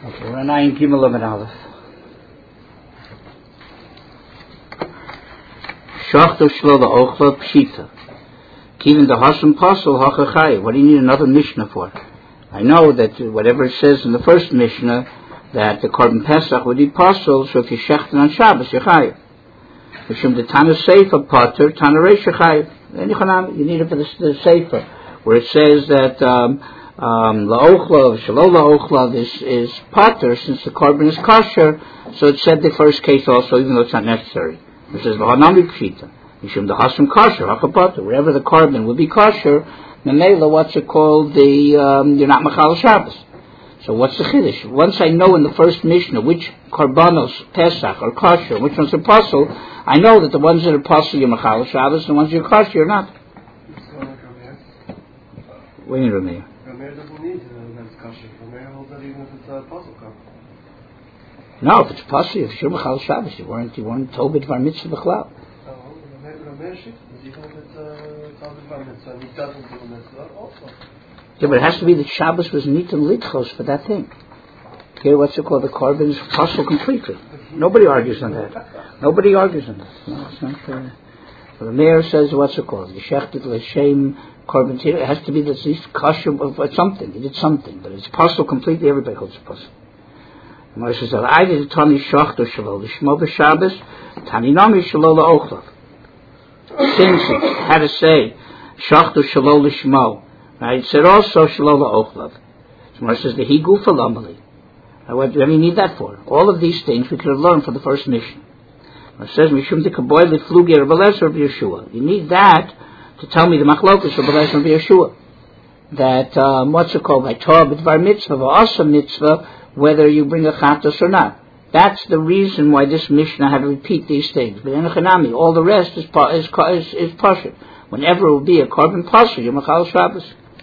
Okay, we're on Ayin Gimel Lamed Aleph. Shachto Shlo La'ochla Pshita. Kivin the Hashem Pasol Hachachai. What do you need another Mishnah for? I know that whatever it says in the first Mishnah, that the Korban Pesach would be Pasol, so if you shechten on Shabbos, you're Chayiv. Mishum the Tana Sefer Potter, Tana Reish Chayiv. You need it for the Sefer, where it says that La'ochla, Shelo La'ochla is Potter, since the Korban is kosher, so it said the first case also, even though it's not necessary. It says L'hanami Pshita. Mishum the Hashem kosher, Hachapotter, wherever the Korban would be kosher, Memela, what's it called? You're not Machal Shabbos. So what's the Chiddush? Once I know in the first Mishnah which Korbanos Pesach are kosher, which ones are Pasol, I know that the ones that are Pasol you're Machal Shabbos, and the ones you're kosher you're not. What do you mean, Rameir? Rameir doesn't need that's kosher. Rameir holds that even if it's a Pasol cup. No, if it's Pasol, if you're Machal Shabbos, you weren't Tobit Var Mitzvah B'chlal. Rameir shit, even if it's Tobit Var Mitzvah, and he doesn't do the Mitzvah also. Yeah, but it has to be that Shabbos was Nitan Litchos for that thing. Okay, what's it called? The Korban is Pasol completely. Nobody argues on that. Nobody argues on that. No, it's not fair. So the mayor says, what's it called? The Shechted L'Shem Korban Tirah. It has to be that at least kosher of something. He did something, but it's Pasol completely. Everybody holds it Pasol. The Moshe says, I did Tani Shachto Shelo L'Shmo B'Shabbos, Tani Nami Shelo L'Ochlav. Since it had to say Shachto Shelo L'Shmo, right? It said also Shelo L'Ochlav. So Moshe says, the Higu for Lamali. What do we need that for? All of these things we could have learned from the first mission. It says, Mishum Tikaboy Leflugi Rabbi Lezer Yeshua. You need that to tell me the Machlokas Rabbi Lezer Yeshua. That, what's it called? By Torah, B'dvar Mitzvah, V'asa Mitzvah, whether you bring a Chatos or not. That's the reason why this Mishnah had to repeat these things. But in Echanami, all the rest is Pasha. Whenever it will be a Korban Pasha, you're Machal Shabbos.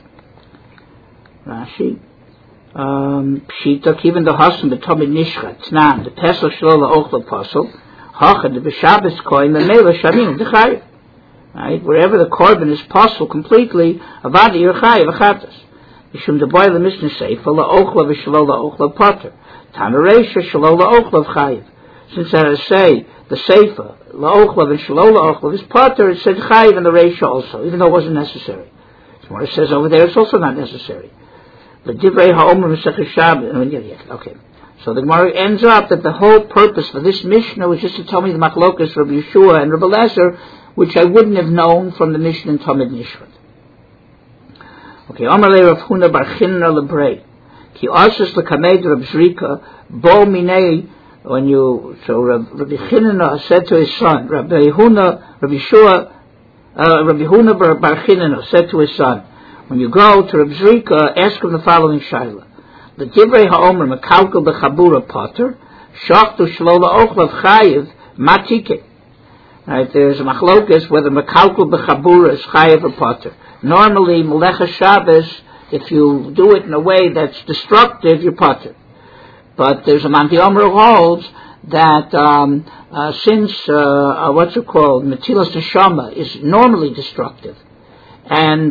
Rashi. Pshita, even the Hashem, the Tomid Nishcha, Tznan, the Pesach Shlola Ochla Pasol, Hacha, the B'Shabbos Koin, the Mela Shamim, the Chayiv. Right? Wherever the Korban is Pasol completely, Avadi, you're Chayiv, Achatas. Yishum the Boy, the Mishnah Sefer, La Ochla, V'Shlola Ochla Potter. Tana Reisha, Shlola Ochla Chayiv. Since I say, the Sefer, La Ochla, V'Shlola Ochla, is Potter, it said Chayiv in the Reisha also, even though it wasn't necessary. So what it says over there, it's also not necessary. The Divrei HaOmer Masechah Shabbos. Okay. So the Gemara ends up that the whole purpose for this Mishnah was just to tell me the Machlokas, Rabbi Yeshua and Rabbi Lezer, which I wouldn't have known from the Mishnah in Talmud Nishvat. Okay. Amar le Rav Huna bar Chinna lebrei. Ki asus lekamed Rab Zrika bo minei. So Rabbi Chinna said to his son, Rabbi Huna bar Chinna said to his son, when you go to Reb Zrika, ask him the following shaila: the Divrei HaOmer Mekalkel B'Chabura Potter, Shachtu Shlo La'Ochlav Chayiv Matike. Right, there's a machlokas whether Mekalkel B'Chabura is Chayiv or Potter. Normally, Melecha Shabbos, if you do it in a way that's destructive, you're Potter. But there's a Manti Omer who holds that since Metilas Neshama is normally destructive, and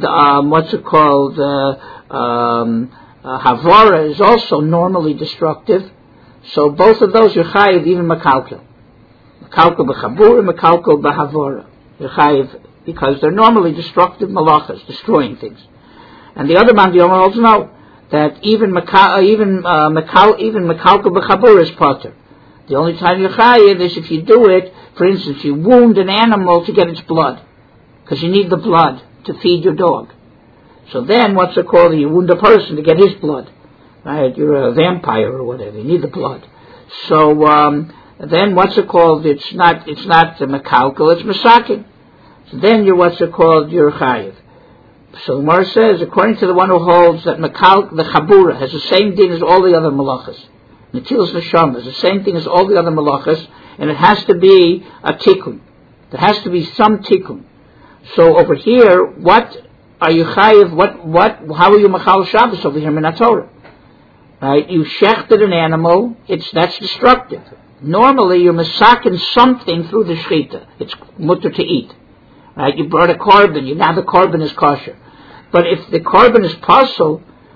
Havara is also normally destructive. So both of those you're chayiv, even Mekalkel. Mekalkel b'chabur and Mekalkel b'havara. You're chayiv because they're normally destructive malachas, destroying things. And the other man, the Omer holds no, that even Mekalkel b'chabur is potter. The only time you're chayiv is if you do it, for instance, you wound an animal to get its blood, because you need the blood to feed your dog. So then, what's it called? You wound a person to get his blood, right? You're a vampire or whatever. You need the blood. So then, what's it called? It's not mekalkel. It's masakin. So then, you're You're chayiv. So the Gemara says, according to the one who holds that the chabura has the same thing as all the other malachas, Netilas Neshama is the same thing as all the other malachas, and it has to be a tikkun. There has to be some tikkun. So over here, what are you chayiv? How are you machal Shabbos over here in Torah? Right? You shechted an animal. That's destructive. Normally, you're masakin something through the shechita. It's mutter to eat. Right? You brought a korban. Now the korban is kosher. But if the korban is pasol,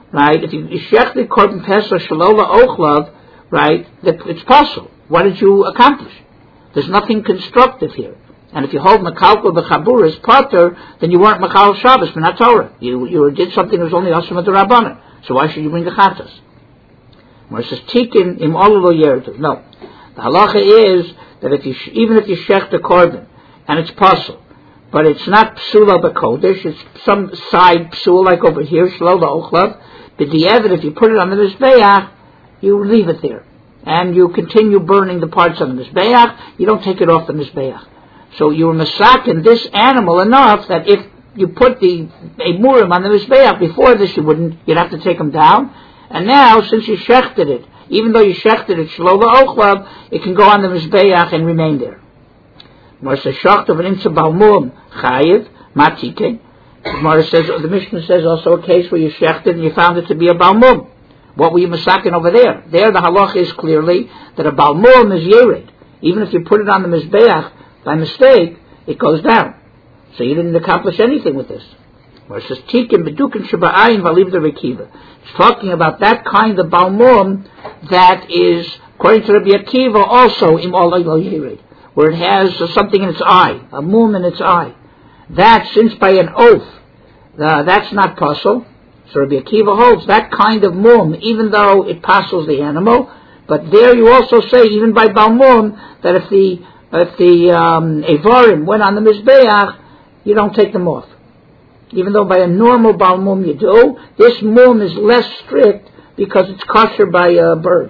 right? If you shechted korban pesach shalola ochlav, right, it's possible. What did you accomplish? There's nothing constructive here. And if you hold Mekalko b'chabura as Potter, then you weren't Mechal Shabbos, but not Torah. You did something that was only Asuma D'Rabbanan. So why should you bring the Chatas? Where it says, Tikin im Olu Yerdu. No. The halacha is that even if you shech the korban, and it's possible, but it's not Psula b'Kodesh, it's some side Psula like over here, Shlo Ochlav, but the evidence, if you put it on the Mizbeach, you leave it there. And you continue burning the parts of the Mizbeach, you don't take it off the Mizbeach. So you were masakin this animal enough that if you put a murim on the Mizbeach before this, you'd have to take them down. And now, since you shechted it, even though you shechted it, Shlo Ochlav, it can go on the Mizbeach and remain there. Gemara says, Shacht of an Imsa Balmum Chayiv, Matike. Gemara says, the Mishnah says also a case where you shechted and you found it to be a Balmum. What were you masakin over there? There the halacha is clearly that a Balmum is Yerid. Even if you put it on the Mizbeach by mistake, it goes down. So you didn't accomplish anything with this. Where it says, Tikim Bedukin Shaba'ayin Valiv the Rekiva. It's talking about that kind of Balmum that is, according to Rabbi Akiva, also Im Olay Lo Yerid, where it has something in its eye, a mum in its eye. That, since by an oath, that's not possible. So Rabbi Akiva holds that kind of mum, even though it passes the animal, but there you also say, even by Balmum, that if the Evarim went on the Mizbeach, you don't take them off. Even though by a normal Balmum you do, this mum is less strict because it's kosher by a bird.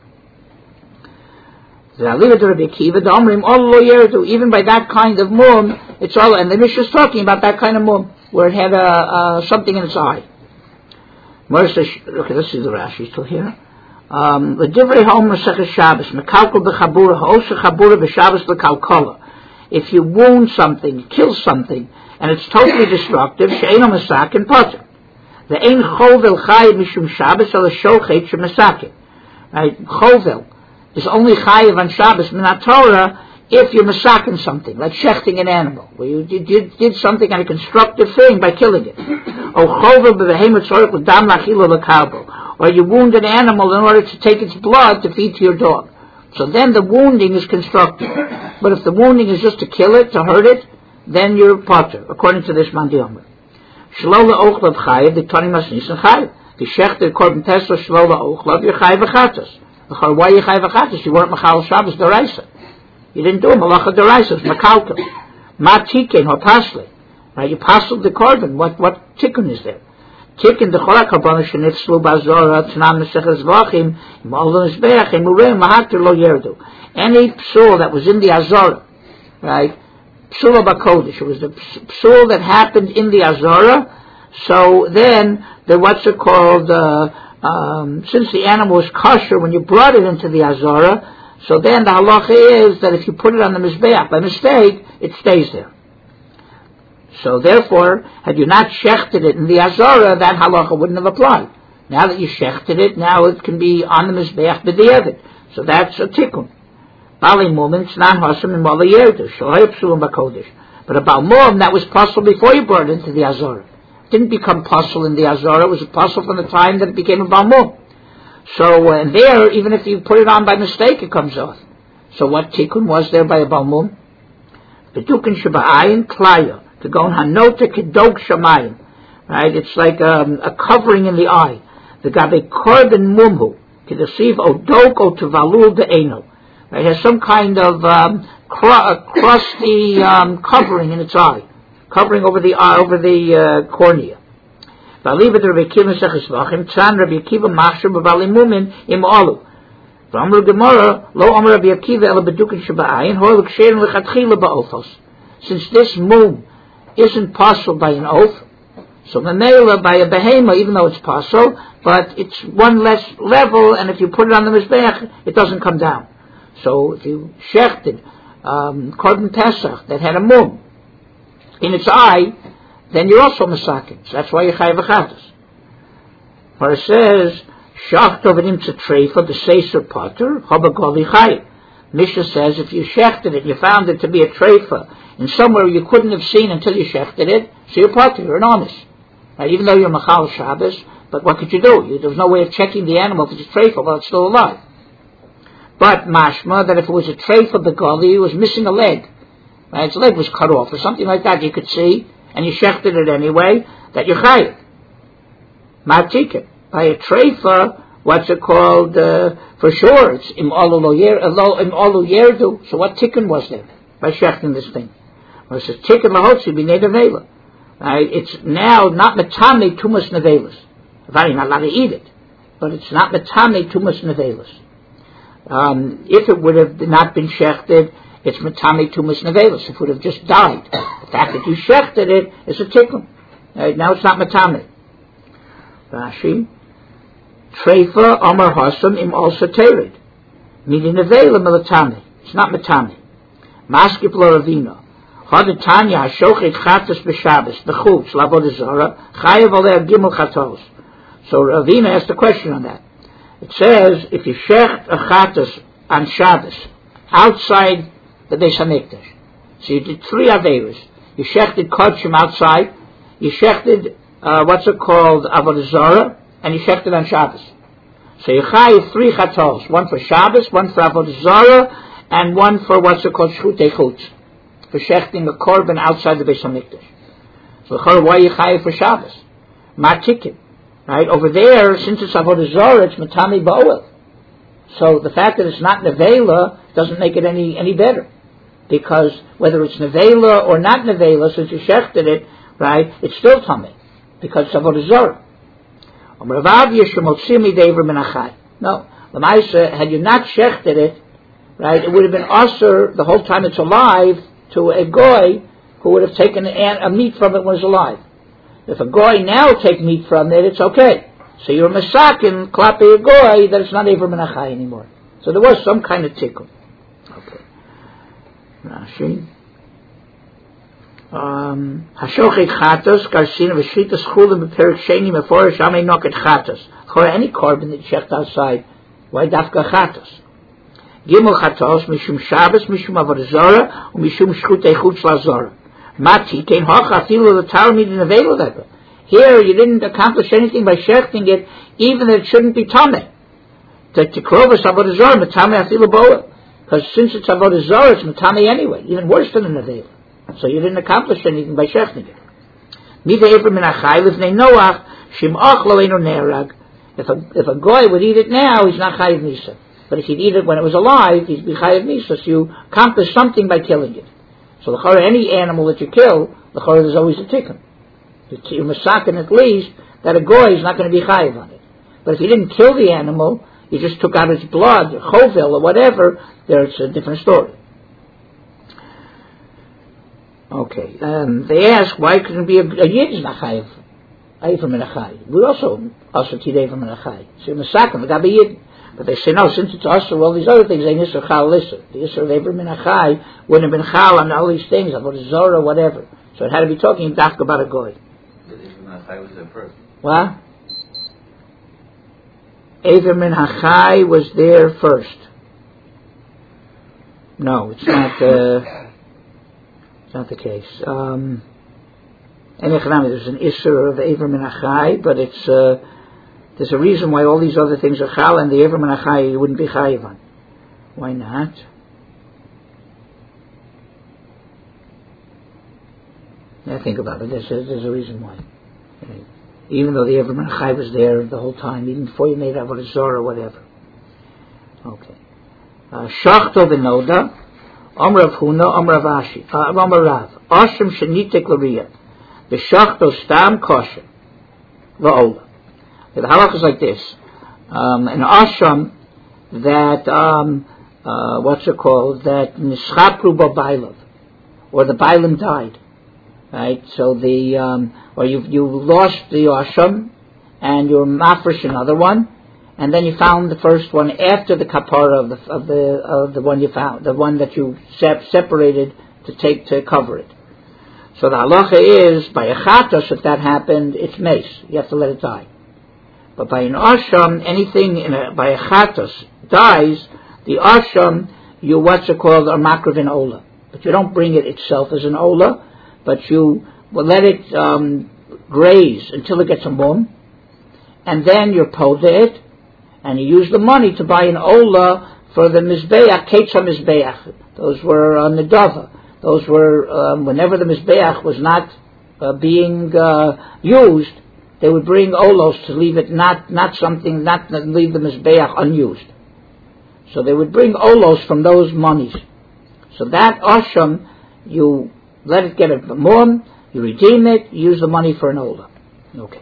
Even by that kind of mum, it's all, and the Mishnah is talking about that kind of mum, where it had something in its eye. Okay, let's see the Rashi still here. If you wound something, kill something, and it's totally destructive, she'eno masakin potter. The ein chovel chayiv mishum Shabbos ala shochet shemasakin. Right, chovel is only chayiv on Shabbos minat Torah if you're masakin something, like shechting an animal, where you did something on a constructive thing by killing it. Or you wound an animal in order to take its blood to feed to your dog. So then the wounding is constructive. But if the wounding is just to kill it, to hurt it, then you're potter, according to this Mandiyamah. Shlola ochlav chayiv, the tani masnis and chayiv. The shechter korban tesla shlola ochlav, you're chayiv achatas. Why are you chayiv achatas? You weren't machal Shabbos deraisa. You didn't do a malacha deraisa, it's makalka. Ma tikkun or pasli. Right, you pasled the korban. What tikkun is there? Tikkun the chorak harbana shenitzlu bazora tnam mesechas vachim imolun esbeach imureim mahatir lo yerdu. Any psul that was in the azora, right? Psula bakodesh. It was the psul that happened in the azora. So then what's it called? Since the animal was kosher when you brought it into the azora, so then the halacha is that if you put it on the mizbeach by mistake, it stays there. So therefore, had you not shechted it in the azora, that halacha wouldn't have applied. Now that you shechted it, now it can be on the mizbeach b'di'evet. So that's a tikkun. Bali mum, it's not hasam in mala yerdu. Shohay psulim bakodesh. But about mum, that was possible before you brought it into the azora. It didn't become possible in the azora. It was possible from the time that it became a balmum. So and there, even if you put it on by mistake, it comes off. So what tikkun was there by a balmum? Bedukin shaba'ayin klaya. To go on hanota kedog shamayim. Right? It's like a covering in the eye. The gabe korban mumhu. To deceive odoko to valul de'eno. It has some kind of crusty covering in its eye. Covering over the eye, over the cornea. V'aliva de Rabbi Akiva Seches Vachim, Tzan Rabbi Akiva Machshir B'Vali Mumin Im Olu. V'amru Gemara, Lo Amar Rabbi Akiva Ela Bedukin Shaba'ayin, Hor L'Ksherin L'Chatchila Ba'ofos. Since this mum isn't possible by an oath, so Mamela by a behema, even though it's possible, but it's one less level, and if you put it on the Mizbeach, it doesn't come down. So if you shechted korban pesach that had a mum in its eye, then you're also masakin. So that's why you're chayav achatas. Where it says, shacht over imtza treifa, the seiser potter, habagoli chayav. Mishnah says, if you shechted it, you found it to be a treifa in somewhere you couldn't have seen until you shechted it, so you're potter, you're an honest. Right? Even though you're machal Shabbos, But what could you do? There was no way of checking the animal if it's a treifa while it's still alive. But mashma, that if it was a treifa begali, it was missing a leg. Right? Its leg was cut off or something like that, you could see, and you shechted it anyway, that you're chayiv. Ma'atikin. By a treifa, what's it called? For sure, it's im alu yerdu. So what tikkun was there by shechting this thing? Well, it says tikkun lahotzi b'nei nevela. Right? It's now not metame tumas nevelas. You're not allowed to eat it, but it's not metame tumas nevelas. If it would have not been shechted, it's metame tumas nevelas. If it would have just died, the fact that you shechted it is a tikkun. Right? Now it's not metame. Rashi, treifa amar hasam im also terid, meaning nevela melatame. It's not metame. Maskip lo Ravina. Hadatanya hashochet chatas b'Shabbos b'chutz lavodah zara chayav alei gimel chatos. So Ravina asked a question on that. It says if you shecht a chatas on Shabbos outside the Beis Hamikdash, so you did 3 averos. You shechted kodshim outside. You shechted avodah zara, and you shechted on Shabbos. So you chayav 3 chatos, one for Shabbos, one for avodah zara, and one for shchutei chutz, for shechting a korban outside the Beis Hamikdash. So why are you chayav for Shabbos? Ma'atikin. Right? Over there, since it's avodah zara, it's matami ba'oel. So the fact that it's not nevela doesn't make it any better. Because whether it's nevela or not nevela, since you shechted it, right, it's still tummy. Because it's avodah zara. No. L'maisa, had you not shechted it, right, it would have been usher the whole time it's alive to a goy who would have taken a meat from it when it was alive. If a goy now take meat from it, it's okay. So you're masakin klape a goy that it's not Eivor min HaChai anymore. So there was some kind of tikkun. Okay. Rashi. Hashochet chatos karsin v'shritas chulim b'perik sheni meforish amei noket chatos. For any korban that you checked outside, why dafka chatos? Gimel chatos mishum Shabbos mishum avodah zara u'mishum shchutei chutz lazara. Mati kein hocha filu the talmid in avela. Here you didn't accomplish anything by shechting it, even that it shouldn't be tameh. That tikrovas avodah zara metame afilu boa, because since it's avodah zara, it's metame anyway, even worse than an avela. So you didn't accomplish anything by shechting it. Mita Eivor min HaChai lifnei Noach shimach lo eino ne'arag. If a goy would eat it now, he's not chayiv misa. But if he'd eat it when it was alive, he'd be chayiv misa. So you accomplish something by killing it. So the any animal that you kill, the there's always a tikkun. You're masakin at least that a goy is not going to be chayiv on it. But if you didn't kill the animal, you just took out its blood, or chovel, or whatever, there's a different story. Okay. They ask why couldn't it be a yid is not chayiv, Eivor min HaChai. We also tid Eivor min HaChai. So you're masakin, but be yid. But they say, no, since it's also all these other things, they nisr chal lisser. The isser of Eivor min HaChai wouldn't have been chal on all these things, avodah zara, whatever. So it had to be talking dafka about a goy. But Eivor min HaChai was there first. What? Eivor min HaChai was there first. No, it's not. It's not the case. There's an isser of Eivor min HaChai, but it's. There's a reason why all these other things are chal and the Eivor min HaChai you wouldn't be chayiv on. Why not? Yeah, think about it. There's a reason why. Even though the Eivor min HaChai was there the whole time, even before you made avodah zara or whatever. Okay. Shachto v'noda, Amar Rav Huna, Amar Rav Ashi, Amar Rav, Asham shenitek l'riyah, the shachto stam kosher, v'ola. The halach is like this: an ashram that that nischapru b'bailov, or the bailim died, right? So or you lost the ashram and you're mafresh another one, and then you found the first one after the kapara of the one you found, the one that you separated to cover it. So the halacha is by a chatos, if that happened, it's mace. You have to let it die. But by an asham, anything by a chatos dies, the asham, you are makrav in ola. But you don't bring it itself as an ola, but you will let it graze until it gets a mum, and then you're poda it, and you use the money to buy an ola for the mizbeach, ketcha mizbeach. Those were nedava. Those were whenever the mizbeach was not being used, they would bring olos to leave it not leave the mizbeach unused. So they would bring olos from those monies. So that asham, you let it get a mum, you redeem it, you use the money for an ola. Okay.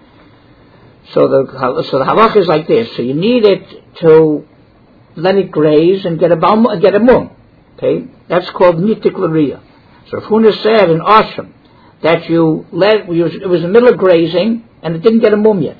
So the halach is like this. So you need it to let it graze and get a mum. Okay, that's called nitik l'riyah. So Rav Huna said in asham that it was in the middle of grazing and it didn't get a mum yet,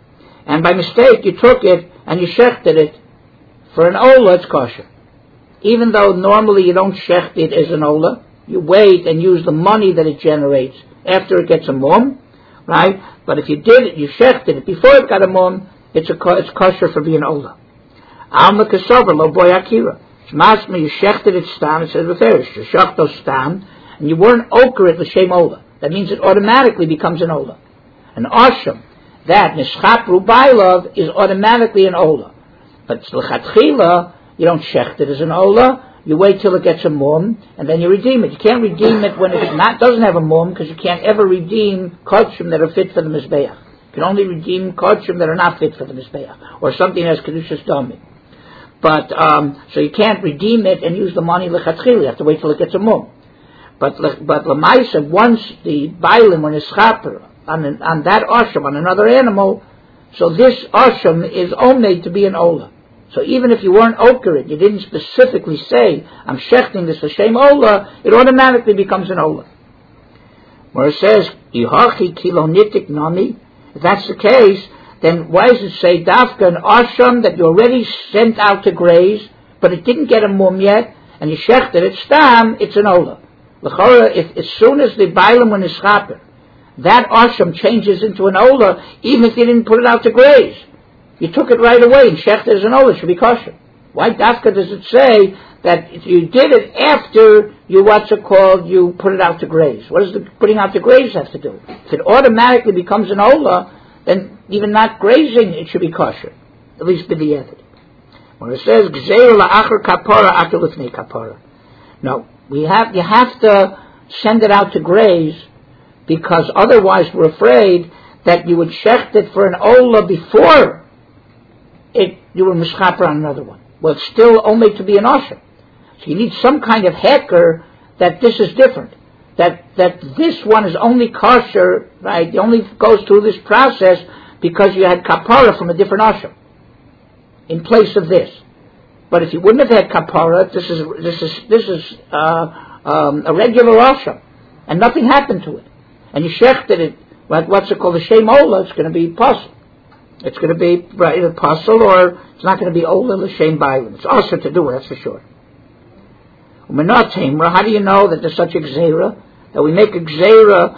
and by mistake you took it and you shechted it for an ola. It's kosher, even though normally you don't shecht it as an ola. You wait and use the money that it generates after it gets a mum, right? But if you did it, you shechted it before it got a mum, it's kosher for being ola. Alma kasover lo boy akira. Shmasma, you shechted it stam. It says referish. You shechto stam, and you weren't oker it l'shem ola. That means it automatically becomes an ola. An asham that nishchap rubailov is automatically an ola. But l'chatchila, you don't shecht it as an ola. You wait till it gets a mum, and then you redeem it. You can't redeem it when it doesn't have a mum, because you can't ever redeem kodshim that are fit for the mizbeach. You can only redeem kodshim that are not fit for the mizbeach, or something that's kedushas dami. But so you can't redeem it and use the money lechatchil. You have to wait till it gets a mum. But lemaisa, once the bailim when it's chaper on that asham on another animal, so this asham is only to be an ola. So even if you weren't okerit, you didn't specifically say, I'm shechting this l'shem ola, it automatically becomes an ola. Where it says, Yihachi kilonitik nami, if that's the case, then why does it say, dafka an asham that you already sent out to graze, but it didn't get a mum yet, and you shechted it, stam, it's an ola. L'chora, if as soon as the bailam when it's chaper, that asham changes into an ola, even if you didn't put it out to graze. You took it right away and shechted as an ola, it should be kosher. Why dafka does it say that you did it after you you put it out to graze? What does the putting out to graze have to do? If it automatically becomes an ola, then even not grazing it should be kosher, at least b'di'evet. When it says gzeir la'achar kapara after lifnei kapara, no, you have to send it out to graze, because otherwise we're afraid that you would shecht it for an ola before you were mischaper on another one. Well, it's still only to be an osher. So you need some kind of hecker that this is different. That this one is only kosher, right? It only goes through this process because you had kapara from a different osher in place of this. But if you wouldn't have had kapara, this is a regular osher, and nothing happened to it, and you shechted it like what's it called, the shem ola. It's going to be puzzle. It's going to be either puzzle, or it's not going to be ola l'shem bailim. It's also to do it, that's for sure. How do you know that there's such a gzeira? That we make a gzeira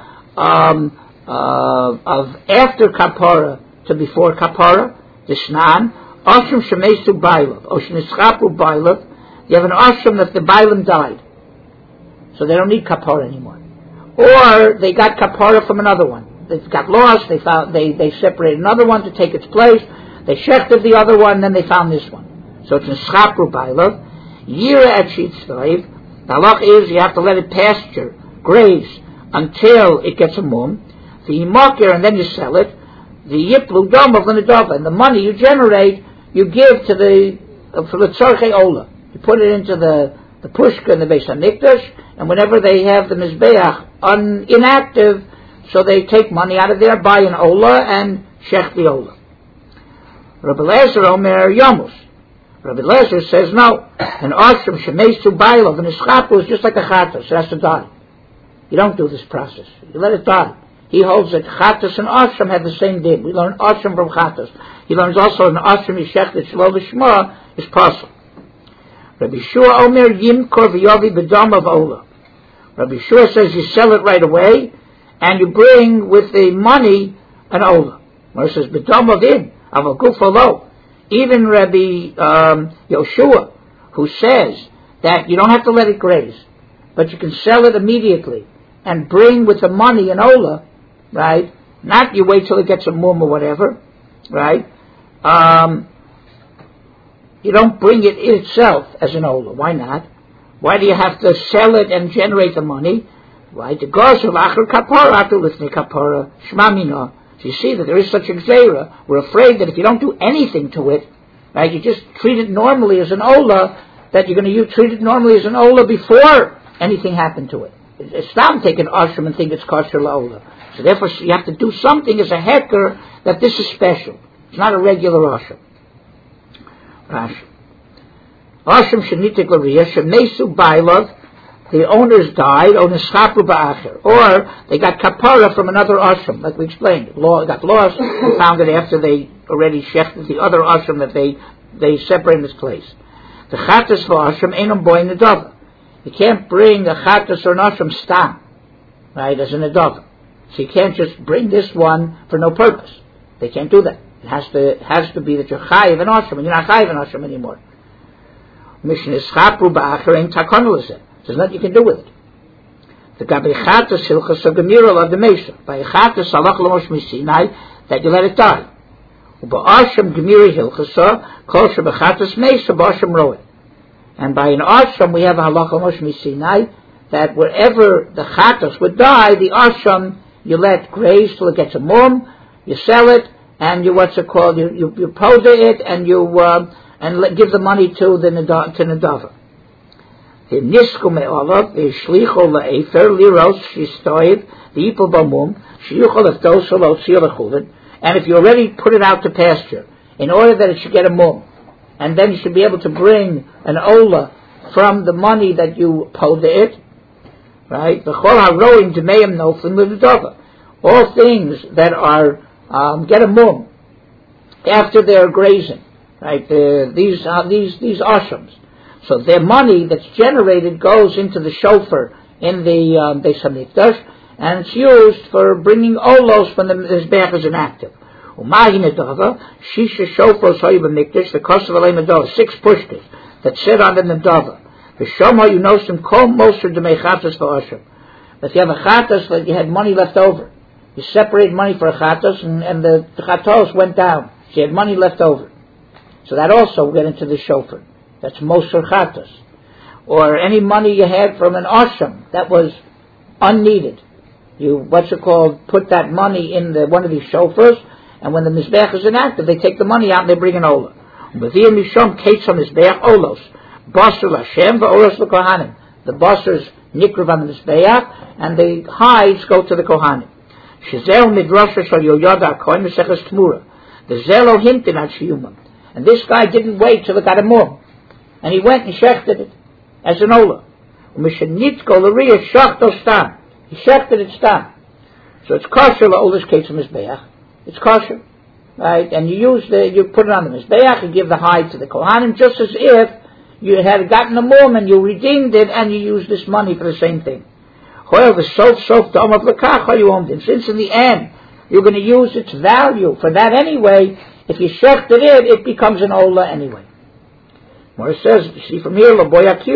of after kapara to before kapara, the shnan, ashram shemesu bailav, or shnischapu bailav. You have an ashram that the bailam died, so they don't need kapara anymore. Or they got kapara from another one. They got lost, they separated another one to take its place, they shechted the other one, then they found this one. So it's a schapru bailav. Yira et shitzvayv. The halach is you have to let it pasture, graze, until it gets a mum. The yimakir, and then you sell it. The yiplu dom of l'nedava, and the money you generate, you give to for the tzorchei ola. You put it into the pushka in the Beis HaMikdash, and whenever they have the mizbeach inactive, so they take money out of there, buy an ola, and shech the ola. Rabbi Lezer Omer Yomus. Rabbi Lezer says no. An ashram shemesu bailav and ischapu is just like a chatas. It has to die. You don't do this process. You let it die. He holds that chatas and ashram have the same din. We learn ashram from chatas. He learns also an ashram yishech that shlo v'shma is possible. Rabbi Shua Omer yimkor v'yovi b'dam of ola. Rabbi Shua says you sell it right away, and you bring with the money an ola. Where it says b'dam of in avol gufo lo. Even Rabbi Yoshua, who says that you don't have to let it graze, but you can sell it immediately and bring with the money an ola, right? Not you wait till it gets a mum or whatever. right? You don't bring it itself as an ola. Why not? Why do you have to sell it and generate the money? Right? The gosh of achar kapara after listening kapara shmamina. So you see that there is such a gzeira. We're afraid that if you don't do anything to it, right, you just treat it normally as an ola, that you're going to treat it normally as an ola before anything happened to it. It's not take an ashram and think it's kosher la'ola. So therefore you have to do something as a heker that this is special. It's not a regular ashram. Rashi. Ashram shenitik l'riyah shemesu bailov. The owners died, or they got kapara from another ashram, like we explained. Got lost, and found it after they already shechted the other ashram that they separated this place. The chatas for ashram ain't boy nedava. You can't bring a chatas or an ashram stam, right, as an nedava. So you can't just bring this one for no purpose. They can't do that. It has to be that you're chayiv an ashram, and you're not chayiv an ashram anymore. Mission is chapru ba'achar ain't takonolizeh. There's nothing you can do with it. The Gabi Chatas Hilchas Gemiral of the Mesa. By Chatas Salach Lamosh Misinai, that you let it die. Ba'asham Gemiri Hilchasa, Kol Shebechatas Mesa, Ba'asham Roe. And by an ashram we have a Halach Lamosh Misinai, that wherever the Chatas would die, the ashram you let graze till it gets a mum, you sell it, and you you powder it, and you give the money to the Nadaver. The nisku me'olav, the shlicho la'efer, liros, shistoiv, the ipol bamum, shiyuchol aftos, shalotzi alachulin, and if you already put it out to pasture, in order that it should get a mum, and then you should be able to bring an ola from the money that you powder it, right? The chol haroim demeim noflim l'dova. All things that are, get a mum, after they're grazing, right? These ashrams. So their money that's generated goes into the shofar in the Beis HaMikdash, and it's used for bringing olos when the Mizbeach is inactive. Umahi nedava, shisha shofar soyu b'mikdash, the kosav alei nedava, 6 pushkas that sit on the nedava. The shomah you know some kol moser demei chatas v'asham. But if you have a chatas that you had money left over, you separate money for a chatas, and the chatos went down, so you had money left over. So that also will get into the shofar. That's Moser Chatas. Or any money you had from an ashram that was unneeded. You, put that money in one of these shofars, and when the Mizbeach is inactive, they take the money out and they bring an olah. The basar's nikrav on the Mizbeach, and the hides go to the Kohanim. The zelo hinted at shiyumam. And this guy didn't wait till it got a mum. And he went and shechted it as an ola. He shechted it stam. So it's kosher la'ola's case of Mizbeach. It's kosher. Right? And you put it on the Mizbeach, you give the hide to the Kohanim, just as if you had gotten a mum and you redeemed it and you used this money for the same thing. However, since in the end you're going to use its value for that anyway, if you shechted it, it becomes an ola anyway. Where it says, you see from here,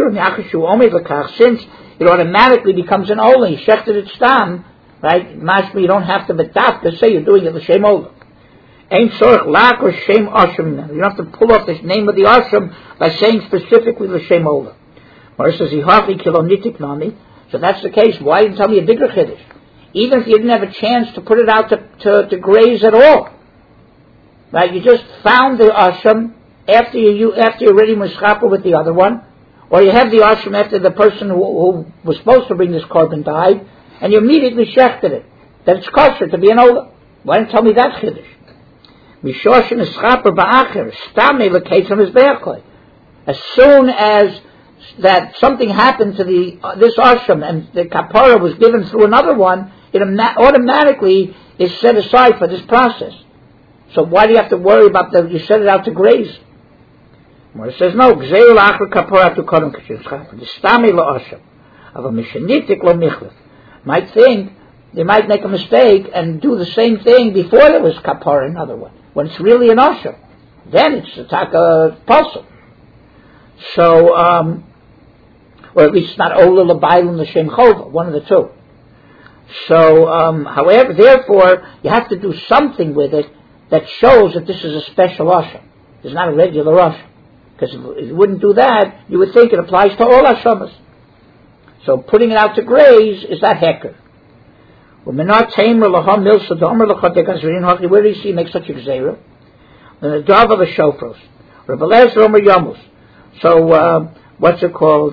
since it automatically becomes an ola, you shechted it stam, right? Mashma, you don't have to betaf to say you're doing it l'shem ola. Ain't sorch lak or shem ashram. You don't have to pull off the name of the ashram by saying specifically l'shem ola. Where it says, hihachi kilonitik nami. So that's the case. Why didn't you tell me a bigger chiddush? Even if you didn't have a chance to put it out to graze at all. Right? You just found the ashram after you already mushchapa with the other one, or you have the ashram after the person who was supposed to bring this korban died, and you immediately shechted it. That it's kosher to be an ola. Why didn't you tell me that chiddush? Mishoshin eschapa ba'acher stamei l'ketzam mizbeach. As soon as that something happened to this ashram and the kapara was given through another one, it automatically is set aside for this process. So why do you have to worry about you set it out to graze? Where it says no, gzeil achar kapara to kodem kashir schapa. The stami lo asham of a mishanitik lo michlef. Might think they might make a mistake and do the same thing before there was kapara, another one. When it's really an asham, then it's a taka puzzle. So, or at least it's not ola l'baylim l'shem chova, one of the two. So, however, therefore, you have to do something with it that shows that this is a special Asham. It's not a regular Asham. Because if you wouldn't do that, you would think it applies to all Ashamas. So putting it out to graze is that hecker. Where do you see make such a gzeira? In the Dav of the Shofros. Rebbe Lezer Omer Yamus. So, what's it called?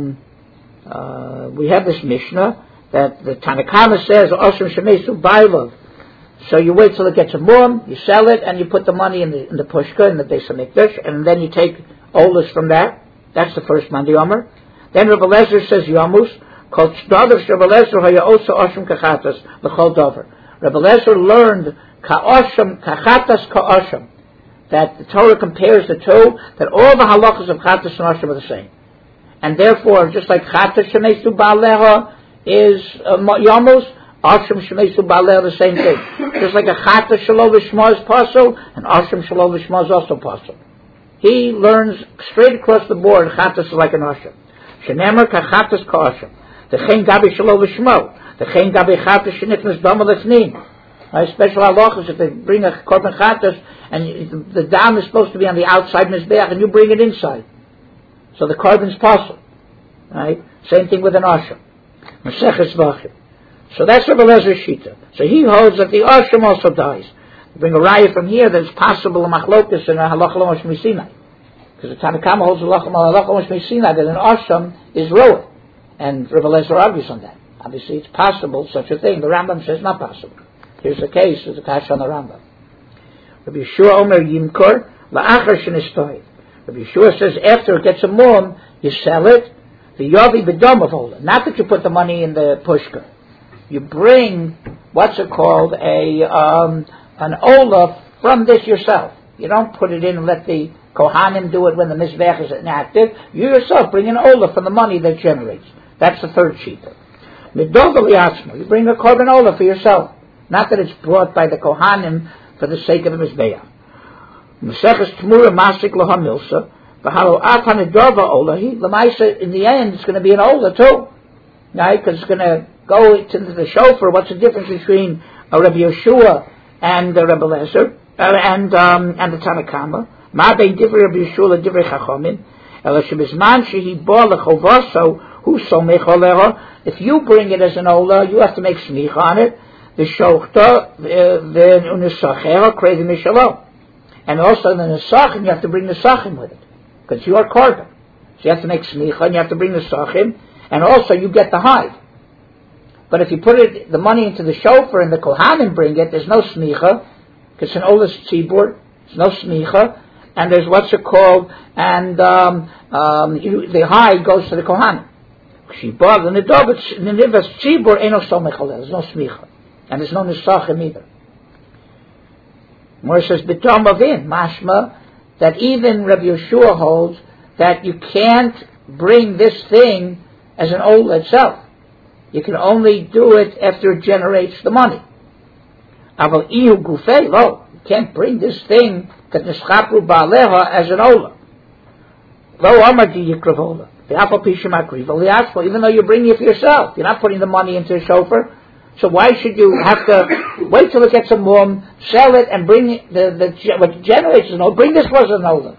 We have this Mishnah that the Tanakama says, Oshem Shemesu Bailov. So you wait till it gets a mum, you sell it, and you put the money in the pushka, in the Beis HaMikdash, and then you take olas from that. That's the first Mandi Omer. Then Rebbe Lezer says Yamus, called Shdadosh Rebbe Lezer Haya Osa Oshem Kachatas, L'chol Dover. Rebbe Lezer learned Ka'oshem, Kachatas Ka'oshem, that the Torah compares the two, that all the halachas of Chatas and Oshem are the same. And therefore, just like Chatas Shemesu Ba'aleha is Yamus, Asham Shemesu Ba'aleha the same thing. Just like a Chatas Shalom V'Shma is Pasol, and Asham Shalom V'Shma is also Pasol. He learns straight across the board, Chatas is like an Asham. Shenemer Kachatas Ka'asham. The Chen Gabi Shalom V'Shma. The Chen Gabi Chatas Shenifnas Dama L'Tznin. Special halachas, if they bring a korban chatas and the dam is supposed to be on the outside mizbeach and you bring it inside, so the korban's possible, right? Same thing with an asham. Maseches Vachim. So that's Rebbe Lezer's shita. So he holds that the asham also dies. You bring a raya from here that it's possible a machlokas and a halacha l'mosh misinai, because the Tanakama holds a halacha l'mosh misinai that an asham is roa, and Rebbe Lezer argues on that. Obviously, it's possible such a thing. The Rambam says not possible. Here's the case, there's a kash on the Rambam. Rabbi Yeshua Omer Yimkor, la'achar shenistoy. Rabbi Yeshua says after it gets a mum, you sell it, the yavi bedom of ola. Not that you put the money in the pushka. You bring, what's it called, an ola from this yourself. You don't put it in and let the kohanim do it when the mizvech is inactive. You yourself bring an ola from the money that generates. That's the third shita. Midovali atzma. You bring a korban ola for yourself. Not that it's brought by the Kohanim for the sake of the Mizbeah. Maseches Tmura Masik Laha Milsa, V'halo Atan Edorva Olahi, L'maisa, in the end, it's going to be an Ola too. Right? Because it's going to go into the shofar. What's the difference between a Rabbi Yeshua and the Rebbe Lezer, and the Tanakama? Ma bein divrei Rabbi Yeshua divrei Chachamim, Ela shebizman shehi bo lechovaso, hu somech oleha. If you bring it as an Ola, you have to make smicha on it. The shochta, the unisachera, crazy mishalom. And also the nesachim, you have to bring the nesachim with it. Because you are korban. So you have to make smicha, and you have to bring the nesachim, and also you get the hide. But if you put the money into the shofar and the kohanim bring it, there's no smicha, because it's an olas tzibur, there's no smicha, and there's what's it called, and the hide goes to the kohanim. Shibah, the nivas tzibur, ain't no somech, there's no smicha. And there's no nisachim either. More says, B'tom avin, mashma, that even Rabbi Yeshua holds that you can't bring this thing as an ola itself. You can only do it after it generates the money. Aval ihu gufei, lo, you can't bring this thing that nischapru ba'aleha as an ola. Lo amadi yikrav ola. V'afal pishim akriv, even though you're bringing it for yourself. You're not putting the money into a shofar. So why should you have to wait till it gets a mum, sell it, and bring what generates an ola? Bring this was an ola.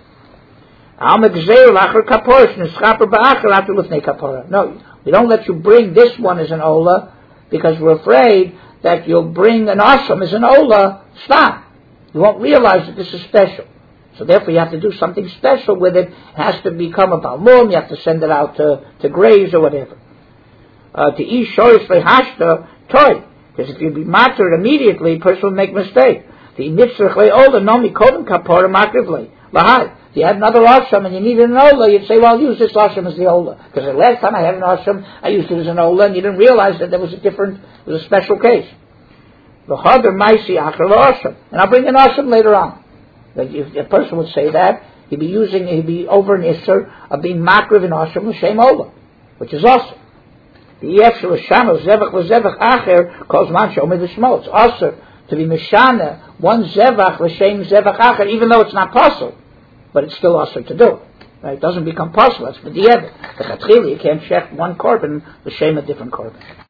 No, we don't let you bring this one as an ola because we're afraid that you'll bring an asham as an ola. Stop. You won't realize that this is special. So therefore you have to do something special with it. It has to become a balmum. You have to send it out to graze or whatever. To eat shoris lehashta toy, because if you be matter immediately, a person will make a mistake. The nitzrach le'ola nomi kodem kapora makrivle lahai. If you had another asham and you needed an ola, you'd say, well, I'll use this asham as the ola. Because the last time I had an asham, I used it as an ola, and you didn't realize that there was a special case. The harder maisi achar asham. And I'll bring an asham later on. But if a person would say that, he'd be over an isser of being makriv in asham l'shem ola, which is awesome. The Yef Shel Shana Zevach L'Zevach Acher calls man Shomer V'Shmo. It's also to be Mishana one Zevach L'Shem Zevach Acher, even though it's not possible, but it's still also to do. Right? It doesn't become possible. That's the Yef. The Chatchili, you can't check one korban L'Shem a different korban.